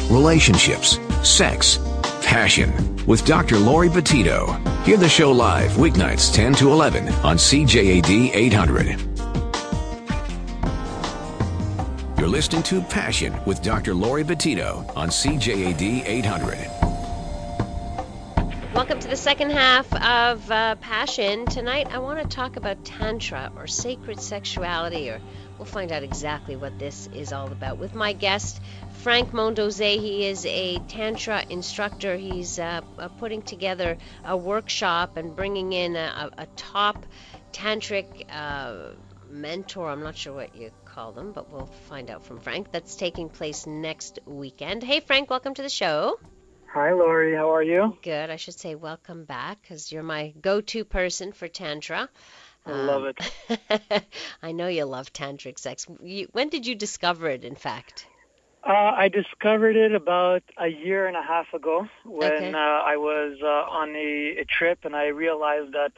relationships, sex, passion with Dr. Lori Petito. Hear the show live weeknights 10 to 11 on CJAD 800. You're listening to Passion with Dr. Lori Petito on CJAD 800. Welcome to the second half of Passion. Tonight I want to talk about Tantra or sacred sexuality, or we'll find out exactly what this is all about with my guest, Frank Mondoze. He is a Tantra instructor. He's putting together a workshop and bringing in a top Tantric mentor. I'm not sure what you call them, but we'll find out from Frank. That's taking place next weekend. Hey, Frank, welcome to the show. Hi, Lori. How are you? Good. I should say welcome back because you're my go-to person for Tantra. I love it. I know you love Tantric sex. When did you discover it, in fact? I discovered it about a year and a half ago when I was on a trip, and I realized that,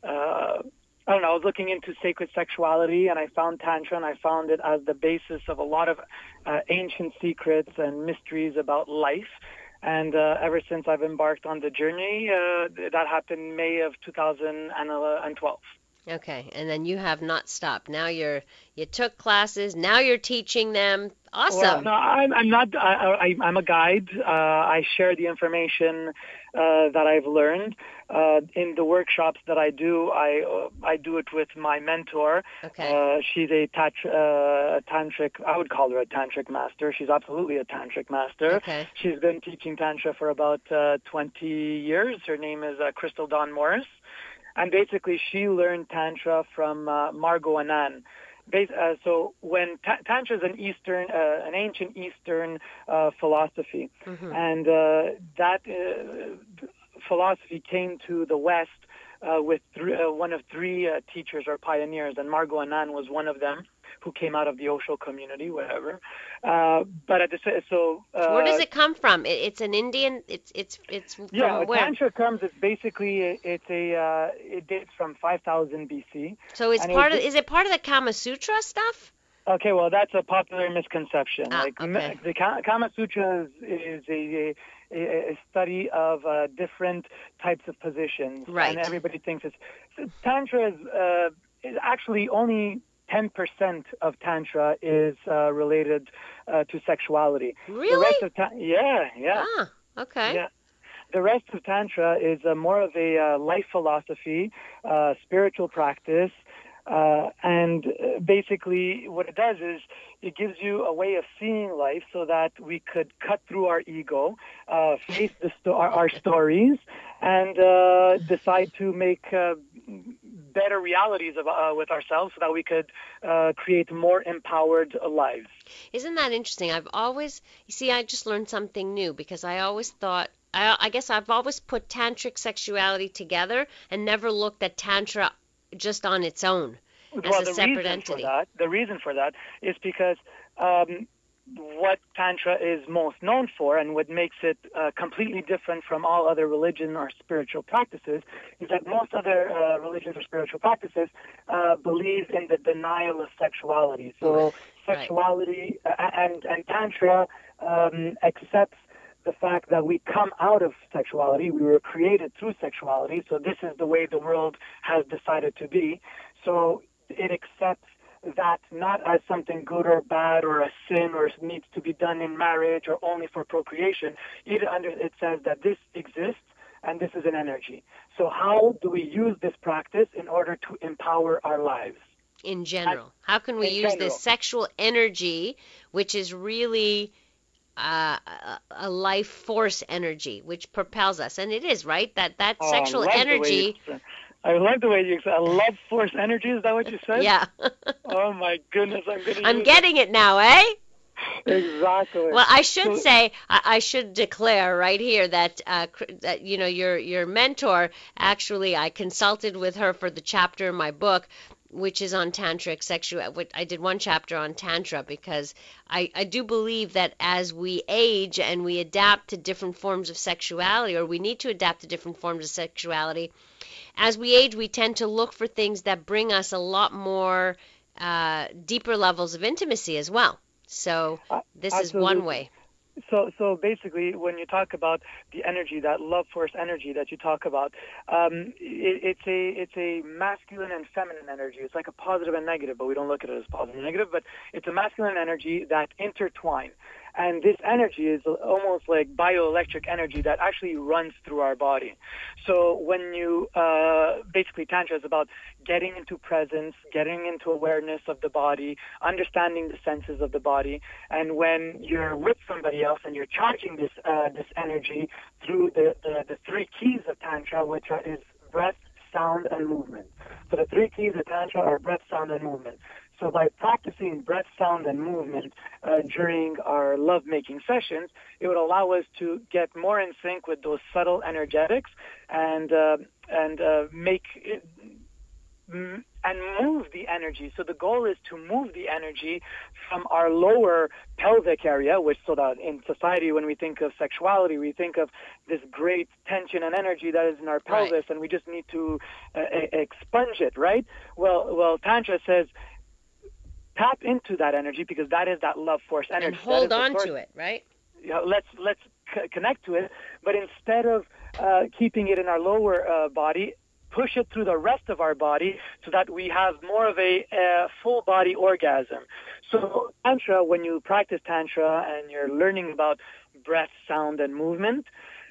I was looking into sacred sexuality, and I found Tantra, and I found it as the basis of a lot of ancient secrets and mysteries about life. And ever since I've embarked on the journey, that happened May of 2012. Okay, and then you have not stopped. Now you took classes. Now you're teaching them. Awesome. Well, no, I'm not. I'm a guide. I share the information that I've learned in the workshops that I do. I do it with my mentor. Okay. She's a tantric. I would call her a tantric master. She's absolutely a tantric master. Okay. She's been teaching tantra for about 20 years. Her name is Crystal Dawn Morris. And basically, she learned Tantra from Margot Anand. So when Tantra is an ancient Eastern philosophy, and that philosophy came to the West with one of three teachers or pioneers, and Margot Anand was one of them, who came out of the Osho community, whatever. But at the where does it come from? It's an Indian. It's from where? Tantra comes. It's basically it dates from 5000 BC. So is it part of the Kama Sutra stuff? Okay, well that's a popular misconception. Okay. The Kama Sutra is a study of different types of positions, right? And everybody thinks Tantra is actually only 10% of Tantra is related to sexuality. Really? The rest of yeah. Ah, okay. Yeah. The rest of Tantra is more of a life philosophy, spiritual practice, and basically what it does is it gives you a way of seeing life so that we could cut through our ego, face our stories, and decide to make better realities with ourselves so that we could create more empowered lives. Isn't that interesting? I just learned something new because I always thought, I guess I've always put tantric sexuality together and never looked at Tantra just on its own as a separate entity. The reason for that is because what Tantra is most known for and what makes it completely different from all other religion or spiritual practices is that most other religions or spiritual practices believe in the denial of sexuality. So sexuality and Tantra accepts the fact that we come out of sexuality. We were created through sexuality, so this is the way the world has decided to be. So it accepts that not as something good or bad or a sin or needs to be done in marriage or only for procreation. It says that this exists and this is an energy. So how do we use this practice in order to empower our lives? In general. How can we use this sexual energy, which is really a life force energy, which propels us? And it is, right? That sexual energy... I love the way you say. I love force energy. Is that what you said? Yeah. Oh my goodness, I'm getting it now, eh? Exactly. Well, I should say, I should declare right here that your mentor. Actually, I consulted with her for the chapter in my book, which is on tantric sexuality. I did one chapter on Tantra because I do believe that as we age and we adapt to different forms of sexuality, or we need to adapt to different forms of sexuality, as we age, we tend to look for things that bring us a lot more deeper levels of intimacy as well. So this is one way. So basically, when you talk about the energy, that love force energy that you talk about, it's a masculine and feminine energy. It's like a positive and negative, but we don't look at it as positive and negative. But it's a masculine energy that intertwine, and this energy is almost like bioelectric energy that actually runs through our body. So when you basically Tantra is about getting into presence, getting into awareness of the body, understanding the senses of the body, and when you're with somebody else and you're charging this energy through the three keys of Tantra, which is breath, sound, and movement. So the three keys of Tantra are breath, sound, and movement. So by practicing breath, sound, and movement during our lovemaking sessions, it would allow us to get more in sync with those subtle energetics and make it, and move the energy. So the goal is to move the energy from our lower pelvic area, which so that in society, when we think of sexuality, we think of this great tension and energy that is in our pelvis, Right. and we just need to expunge it, right? Well, Tantra says tap into that energy because that is that love force energy. And hold that is on the source. to it, right? You know, let's connect to it, but instead of keeping it in our lower body, push it through the rest of our body so that we have more of a full body orgasm. So Tantra, when you practice Tantra and you're learning about breath, sound, and movement,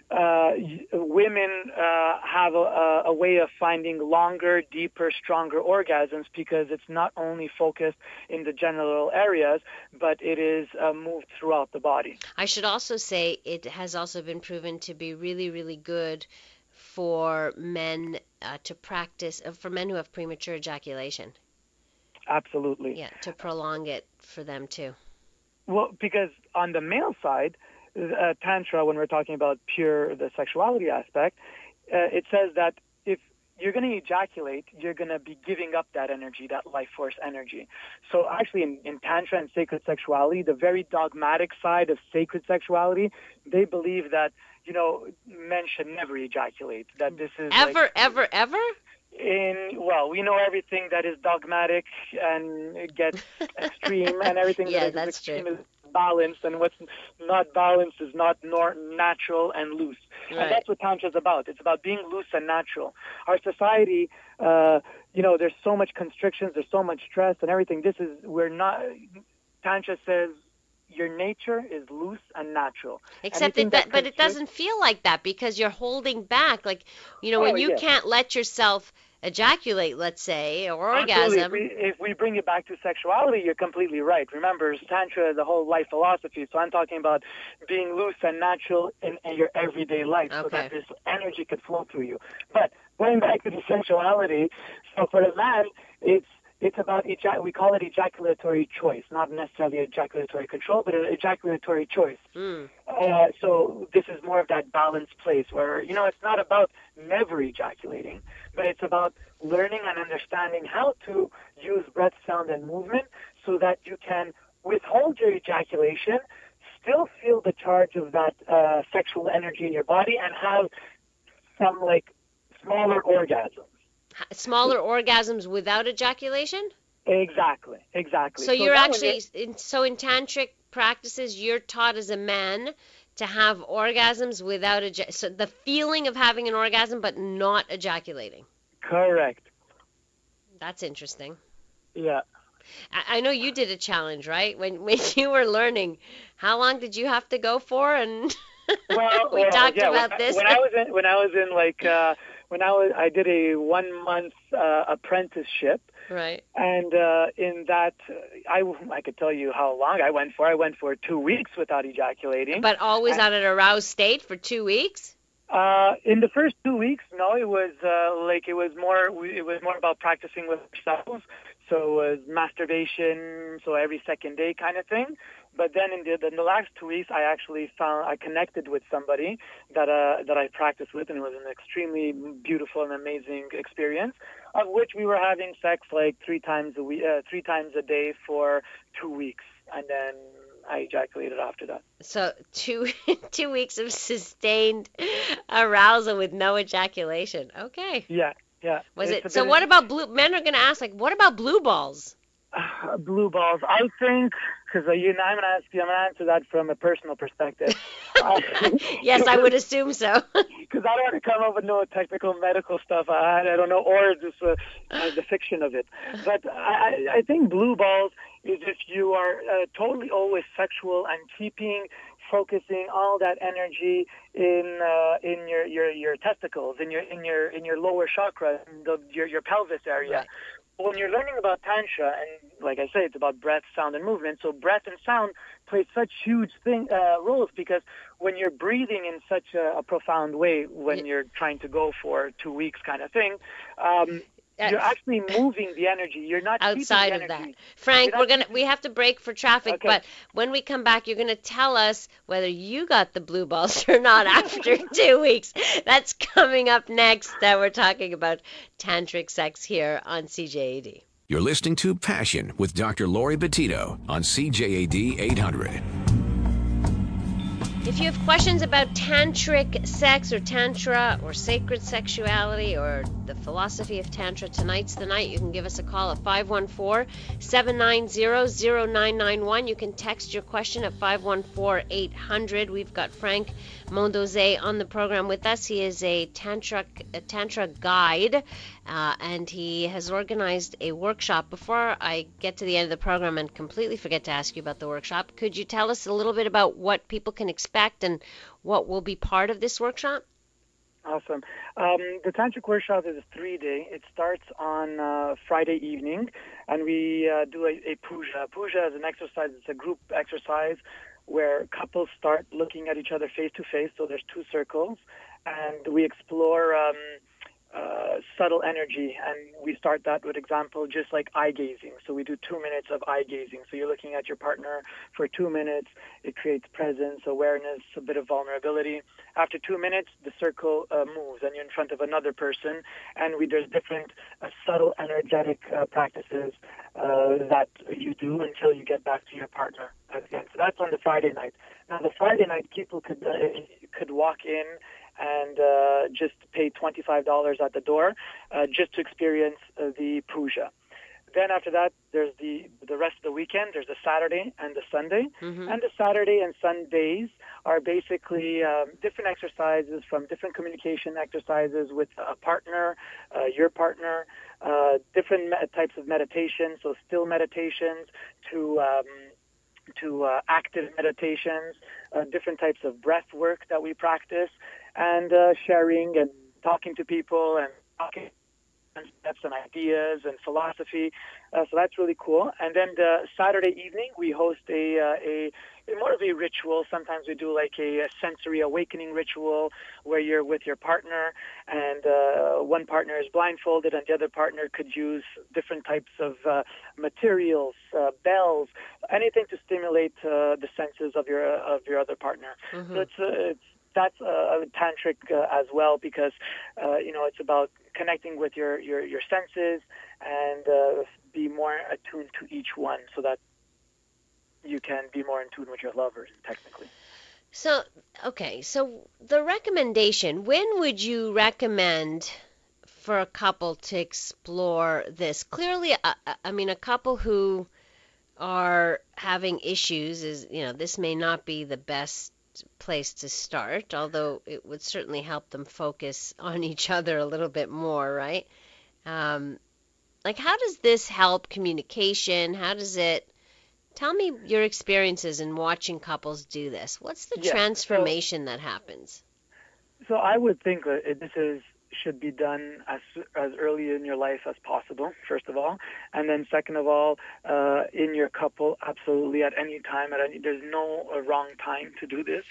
women have a way of finding longer, deeper, stronger orgasms because it's not only focused in the genital areas, but it is moved throughout the body. I should also say it has also been proven to be really, really good for men to practice, for men who have premature ejaculation. Absolutely. Yeah, to prolong it for them too. Well, because on the male side, Tantra, when we're talking about the sexuality aspect, it says that if you're going to ejaculate, you're going to be giving up that energy, that life force energy. So actually in Tantra and sacred sexuality, the very dogmatic side of sacred sexuality, they believe that, men should never ejaculate, that this is Ever, ever? Well, we know everything that is dogmatic and it gets extreme, and everything Yeah, that is that's extreme true. is balanced, and what's not balanced is not natural and loose. Right. And that's what Tantra is about. It's about being loose and natural. Our society, there's so much constrictions, there's so much stress and everything. Tantra says your nature is loose and natural. Except but it doesn't feel like that because you're holding back. Like, when you yes. can't let yourself ejaculate, let's say, or orgasm. Absolutely. If we bring it back to sexuality, you're completely right. Remember, Tantra is a whole life philosophy. So I'm talking about being loose and natural in your everyday life so that this energy could flow through you. But going back to the sexuality, so for the man, it's about, we call it ejaculatory choice, not necessarily ejaculatory control, but an ejaculatory choice. So this is more of that balanced place where, it's not about never ejaculating, but it's about learning and understanding how to use breath, sound, and movement so that you can withhold your ejaculation, still feel the charge of that sexual energy in your body, and have some, smaller orgasms. Smaller orgasms without ejaculation? Exactly. So you're actually, in tantric practices, you're taught as a man to have orgasms without so the feeling of having an orgasm but not ejaculating. Correct. That's interesting. Yeah. I know you did a challenge, right? When you were learning, how long did you have to go for? And we talked about this. When I did a 1 month apprenticeship. Right. And in that, I could tell you how long I went for. I went for 2 weeks without ejaculating. But always at an aroused state for 2 weeks? In the first 2 weeks, no, it was more about practicing with ourselves. So it was masturbation, so every second day kind of thing. But then in the last 2 weeks, I actually I connected with somebody that I practiced with, and it was an extremely beautiful and amazing experience, of which we were having sex 3 times a day for 2 weeks, and then I ejaculated after that. So 2 weeks of sustained arousal with no ejaculation. Okay. Yeah. Was it? So what about men are going to ask, what about blue balls? Blue balls. I think Because I'm going to answer that from a personal perspective. Yes, I would assume so. Because I don't want to come up with no technical medical stuff. I don't know, or just the fiction of it. But I think blue balls is if you are totally always sexual and focusing all that energy in your testicles, in your lower chakra, your pelvis area. Right. When you're learning about Tantra, and like I say, it's about breath, sound, and movement. So breath and sound play such huge roles, because when you're breathing in such a profound way, when you're trying to go for 2 weeks kind of thing, you're actually moving the energy. You're not outside keeping of the energy. that. Frank, we have to break for traffic, Okay. but when we come back, you're going to tell us whether you got the blue balls or not after 2 weeks. That's coming up next. We're talking about tantric sex here on CJAD. You're listening to Passion with Dr. Lori Petito on CJAD 800. If you have questions about tantric sex or tantra or sacred sexuality or the philosophy of tantra, tonight's the night. You can give us a call at 514-790-0991. You can text your question at 514-800. We've got Frank Mondoze on the program with us. He is a tantra guide, and he has organized a workshop. Before I get to the end of the program and completely forget to ask you about the workshop, could you tell us a little bit about what people can expect and what will be part of this workshop? Awesome. The Tantric Workshop is a 3-day. It starts on Friday evening, and we do a puja. Puja is an exercise. It's a group exercise where couples start looking at each other face to face. So there's 2 circles, and we explore subtle energy, and we start that with example just like eye gazing. So we do 2 minutes of eye gazing. So you're looking at your partner for 2 minutes. It creates presence, awareness, a bit of vulnerability. After 2 minutes, the circle moves, and you're in front of another person, and there's different subtle energetic practices that you do until you get back to your partner again. So that's on the Friday night. Now, the Friday night, people could walk in and just pay $25 at the door just to experience the puja. Then after that, there's the rest of the weekend. There's the Saturday and the Sunday. Mm-hmm. And the Saturday and Sundays are basically different exercises, from different communication exercises with a partner, your partner, different types of meditation, so still meditations to active meditations, different types of breath work that we practice, and sharing and talking to people and talking concepts and ideas and philosophy. So that's really cool. And then the Saturday evening, we host a more of a ritual. Sometimes we do like a sensory awakening ritual where you're with your partner, and one partner is blindfolded and the other partner could use different types of materials, bells, anything to stimulate the senses of your other partner. Mm-hmm. So that's tantric as well, because it's about connecting with your senses and be more attuned to each one, so that you can be more in tune with your lovers, technically. So the recommendation, when would you recommend for a couple to explore this? Clearly, a couple who are having issues this may not be the best place to start, although it would certainly help them focus on each other a little bit more, right? How does this help communication? How does it... Tell me your experiences in watching couples do this. What's the transformation that happens? So I would think that this should be done as early in your life as possible, first of all. And then second of all, in your couple, absolutely at any time. There's no wrong time to do this.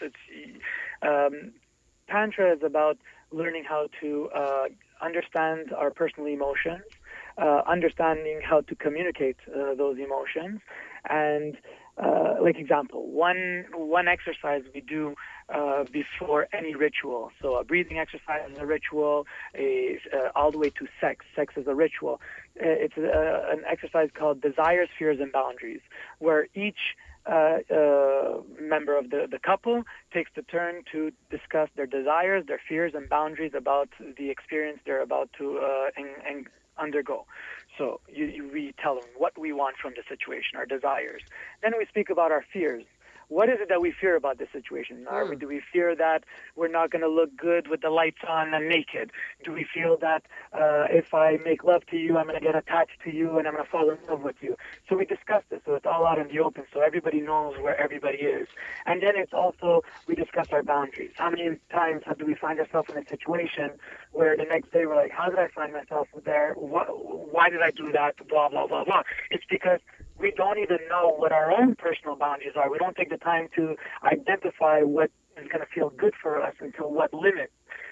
Tantra is about learning how to understand our personal emotions, understanding how to communicate those emotions. And example, one exercise we do before any ritual. So a breathing exercise is a ritual, all the way to sex. Sex is a ritual. It's an exercise called Desires, Fears, and Boundaries, where each member of the couple takes the turn to discuss their desires, their fears, and boundaries about the experience they're about to undergo. So we tell them what we want from the situation, our desires. Then we speak about our fears. What is it that we fear about this situation? Do we fear that we're not going to look good with the lights on and naked? Do we feel that if I make love to you, I'm going to get attached to you and I'm going to fall in love with you? So we discuss this, so it's all out in the open, so everybody knows where everybody is. And then it's also, we discuss our boundaries. How many times do we find ourselves in a situation where the next day we're like, how did I find myself there? Why did I do that? Blah, blah, blah, blah. It's because we don't even know what our own personal boundaries are. We don't take the time to identify what is going to feel good for us until what limit.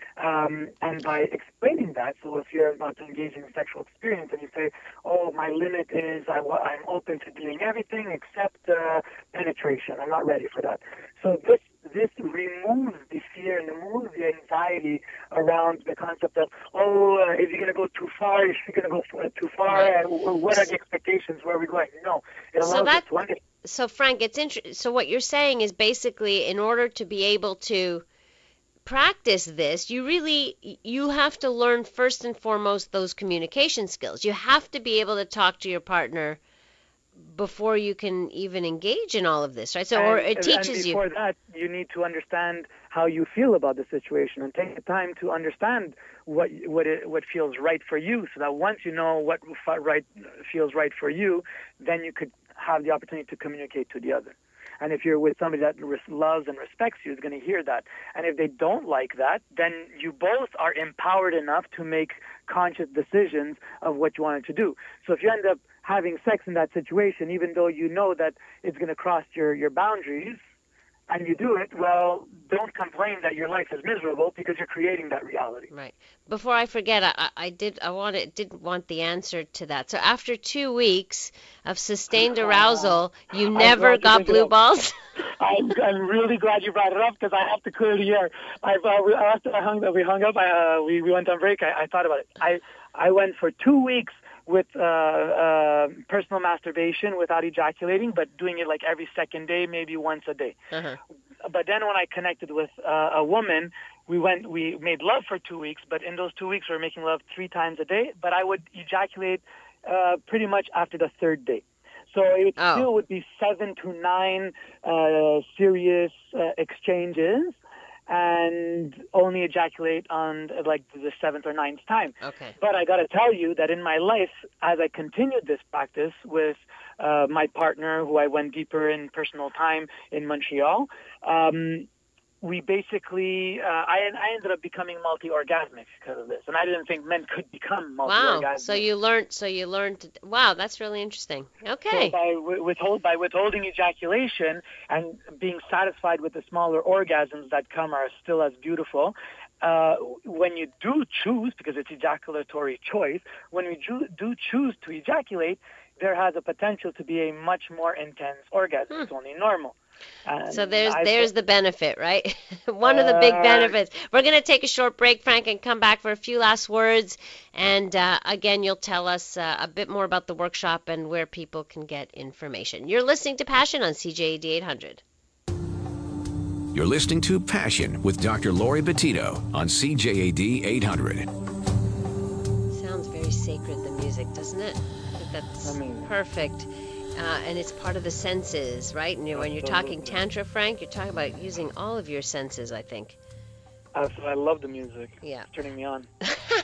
And by explaining that, so if you're about to engage in a sexual experience and you say, oh, my limit is I'm open to doing everything except penetration. I'm not ready for that. So this removes the fear and removes the anxiety around the concept of, is he going to go too far? Is he going to go too far? And what are the expectations? Where are we going? No. It allows us to understand. So, Frank, it's interesting. So what you're saying is basically in order to be able to practice this, you have to learn first and foremost those communication skills. You have to be able to talk to your partner before you can even engage in all of this, right? So, or it teaches you. And before that, you need to understand how you feel about the situation and take the time to understand what feels right for you, so that once you know what feels right for you, then you could have the opportunity to communicate to the other. And if you're with somebody that loves and respects you, is going to hear that. And if they don't like that, then you both are empowered enough to make conscious decisions of what you wanted to do. So if you end up having sex in that situation, even though you know that it's going to cross your boundaries, and you do it, well, don't complain that your life is miserable because you're creating that reality. Right. Before I forget, I did want the answer to that. So after 2 weeks of sustained arousal, you never got blue balls? I'm really glad you brought it up because I have to clear the air. After we hung up, we went on break. I thought about it. I went for 2 weeks with personal masturbation without ejaculating, but doing it like every second day, maybe once a day. Uh-huh. But then when I connected with a woman, we made love for 2 weeks, but in those 2 weeks we were making love 3 times a day, but I would ejaculate pretty much after the third day. So it still would be 7 to 9 serious exchanges, and only ejaculate on like the 7th or 9th time. Okay. But I got to tell you that in my life, as I continued this practice with my partner, who I went deeper in personal time in Montreal, we basically, I ended up becoming multi-orgasmic because of this, and I didn't think men could become multi-orgasmic. Wow! So you learned. Wow, that's really interesting. Okay. So by withholding ejaculation and being satisfied with the smaller orgasms that come are still as beautiful. When you do choose, because it's ejaculatory choice, when we do choose to ejaculate, there has a potential to be a much more intense orgasm. It's only normal. So there's the benefit, right? One of the big benefits. We're going to take a short break, Frank, and come back for a few last words. And again, you'll tell us a bit more about the workshop and where people can get information. You're listening to Passion on CJAD 800. You're listening to Passion with Dr. Lori Betito on CJAD 800. Sounds very sacred, the music, doesn't it? I think that's perfect. And it's part of the senses, right? And when you're talking Tantra, Frank, you're talking about using all of your senses, I think. I love the music. Yeah. It's turning me on.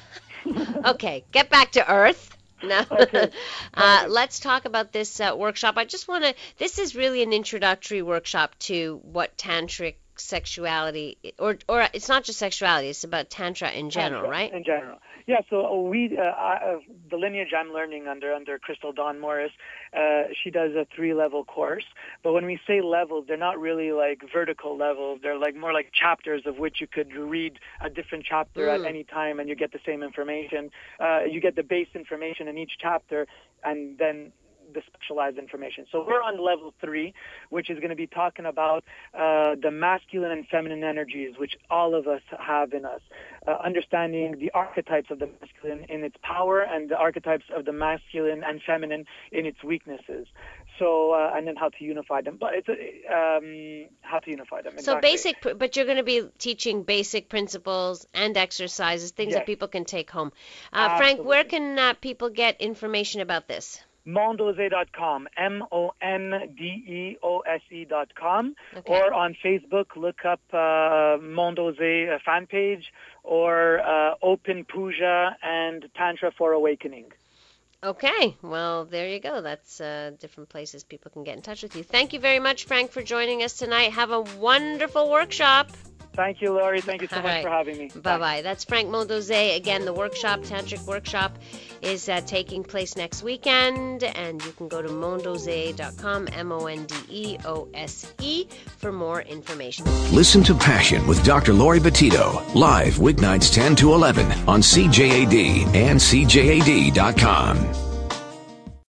Okay, get back to Earth. Now, Okay. let's talk about this workshop. This is really an introductory workshop to what tantric sexuality, or it's not just sexuality, it's about Tantra in general, right? In general. Yeah, so the lineage I'm learning under Crystal Dawn Morris, she does a 3-level course. But when we say levels, they're not really like vertical levels. They're like more like chapters of which you could read a different chapter at any time and you get the same information. You get the base information in each chapter and then the specialized information. So we're on level 3, which is going to be talking about the masculine and feminine energies, which all of us have in us. Understanding the archetypes of the masculine in its power and the archetypes of the masculine and feminine in its weaknesses. So, and then how to unify them. But it's how to unify them. So exactly. but you're going to be teaching basic principles and exercises, things that Yes. people can take home. Frank, Absolutely. where can people get information about this? Mondose.com, MONDEOSE.com, Okay. or on Facebook, look up Mondose fan page, or Open Puja and Tantra for Awakening. Okay, well, there you go. That's different places people can get in touch with you. Thank you very much, Frank, for joining us tonight. Have a wonderful workshop. Thank you, Laurie. Thank you so All much right. for having me. Bye-bye. That's Frank Mondose. Again, the workshop, Tantric Workshop, is taking place next weekend, and you can go to mondose.com, MONDEOSE, for more information. Listen to Passion with Dr. Laurie Betito, live weeknights 10 to 11 on CJAD and CJAD.com.